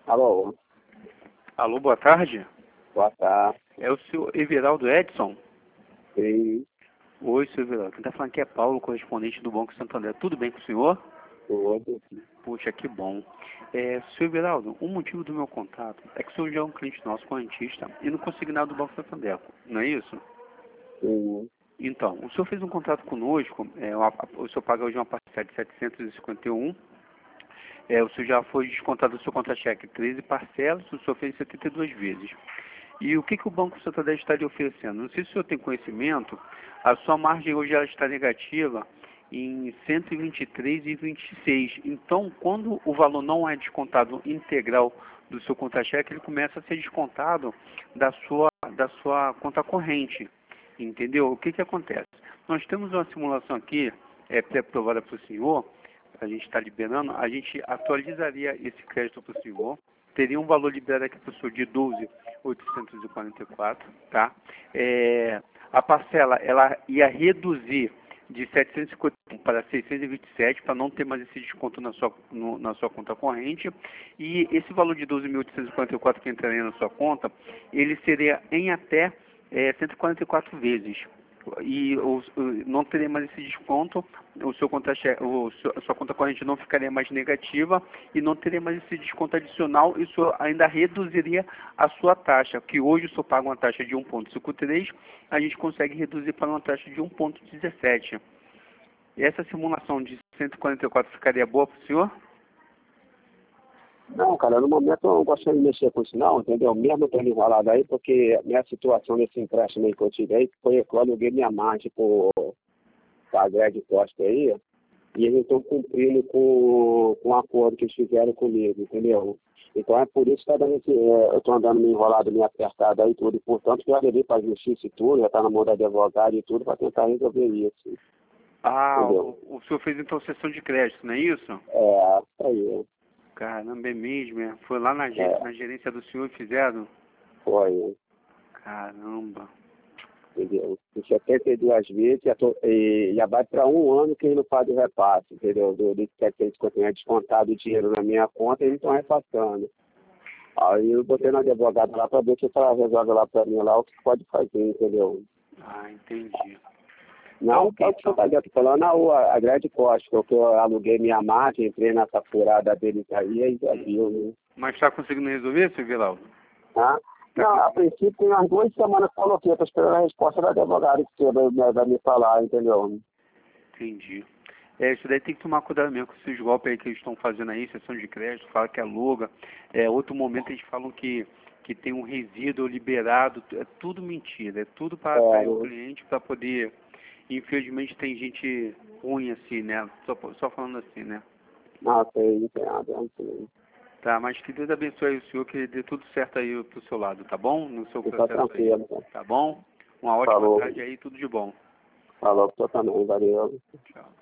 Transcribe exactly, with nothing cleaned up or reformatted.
Alô? Alô, boa tarde. Boa tarde. É o senhor Everaldo Edson? Sim, Oi, senhor Everaldo. Quem está falando aqui é Paulo, correspondente do Banco Santander. Tudo bem com o senhor? tudo. Puxa, que bom. É, senhor Everaldo, o motivo do meu contato é que o senhor já é um cliente nosso, correntista, e no consignado do Banco Santander, não é isso? Sim, Então, o senhor fez um contrato conosco, é, uma- o senhor paga hoje uma parcela de setecentos e cinquenta e um, é, o senhor já foi descontado do seu contra-cheque treze parcelas, o senhor fez setenta e duas vezes. E o que, que o Banco Santander está lhe oferecendo? Não sei se o senhor tem conhecimento, a sua margem hoje ela está negativa em cento e vinte e três vírgula vinte e seis. Então, quando o valor não é descontado integral do seu contra-cheque, ele começa a ser descontado da sua, da sua conta corrente. Entendeu? O que, que acontece? Nós temos uma simulação aqui, é, pré-aprovada para o senhor, a gente está liberando, a gente atualizaria esse crédito para o senhor, teria um valor liberado aqui para o senhor de doze mil oitocentos e quarenta e quatro, tá? É, a parcela, ela ia reduzir de setecentos e cinquenta e um para seiscentos e vinte e sete, para não ter mais esse desconto na sua, no, na sua conta corrente, e esse valor de doze mil oitocentos e quarenta e quatro que entraria na sua conta, ele seria em até é, cento e quarenta e quatro vezes. E o, o, não teria mais esse desconto, o seu conta, o seu, a sua conta corrente não ficaria mais negativa e não teria mais esse desconto adicional e o senhor ainda reduziria a sua taxa, que hoje o senhor paga uma taxa de um vírgula cinquenta e três, a gente consegue reduzir para uma taxa de um vírgula dezessete. E essa simulação de cento e quarenta e quatro ficaria boa para o senhor? não, cara, no momento eu não gostaria de mexer com isso não, entendeu? Mesmo tendo enrolado aí, porque a minha situação nesse empréstimo aí que eu tive aí, foi que eu aluguei minha margem por a Greg Costa aí, e eles estão cumprindo com, com o acordo que eles fizeram comigo, entendeu? Então é por isso que tá dando esse, é, eu estou andando meio enrolado, meio apertado aí e tudo, e portanto que eu levei para a justiça e tudo, já está na mão da advogada e tudo, para tentar resolver isso, Ah, entendeu? o, o senhor fez então sessão de crédito, não é isso? É, isso aí, Caramba, é mesmo, é? Foi lá na, ge- é, na gerência do senhor e fizeram? foi. Caramba. Entendeu? Em setenta e duas vezes, já, tô, e, já vai para um ano que ele não faz o repasse, entendeu? Do, do setecentos e cinquenta descontado o dinheiro na minha conta, eles estão repassando. Aí eu botei na advogada lá para ver se ela resolve lá para mim lá o que pode fazer, entendeu? Ah, entendi. Tá Não, ok, tá o que você então. tá dentro, falando a, a, a grande costa, porque eu aluguei minha máquina, entrei nessa furada deles aí, aí já viu, né? Mas está conseguindo resolver, seu Vilaldo? Tá? Tá Não, a conseguindo. princípio tem umas duas semanas que eu coloquei, tô esperando a resposta da advogada que você vai, vai vai me falar, entendeu? Entendi. É, isso daí tem que tomar cuidado mesmo com esses golpes aí que eles estão fazendo aí, sessão de crédito, fala que aluga. É, outro momento eles falam que, que tem um resíduo liberado, é tudo mentira, é tudo para É, atrair o né? cliente para poder. Infelizmente tem gente ruim assim, né? Só, só falando assim, né? Não, sei, entendo, entendo. Tá, mas que Deus abençoe o senhor, que dê tudo certo aí pro seu lado, tá bom? No seu Fica processo aí, tranquilo, tá? tá bom? Uma ótima Falou, tarde aí, tudo de bom. falou pra você também, valeu. Tchau.